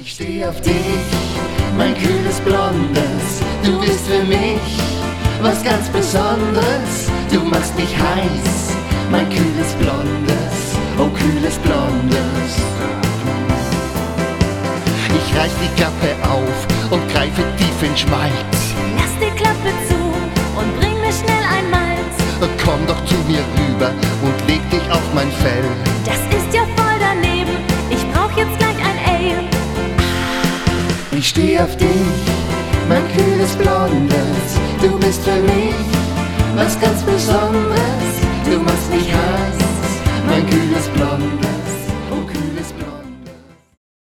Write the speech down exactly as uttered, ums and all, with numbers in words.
Ich steh auf dich, mein kühles Blondes. Du bist für mich was ganz Besonderes. Du machst mich heiß, mein kühles Blondes. Oh, kühles Blondes. Ich reiß die Klappe auf und greife tief in Schmalz. Lass die Klappe zu und bring mir schnell ein Malz. Komm doch zu mir rüber und leg dich auf mein Fell. Das ist ja voll daneben, ich brauch jetzt gleich ein Ale. Ich steh auf dich, mein kühles Blondes. Du bist für mich was ganz Besonderes. Du machst mich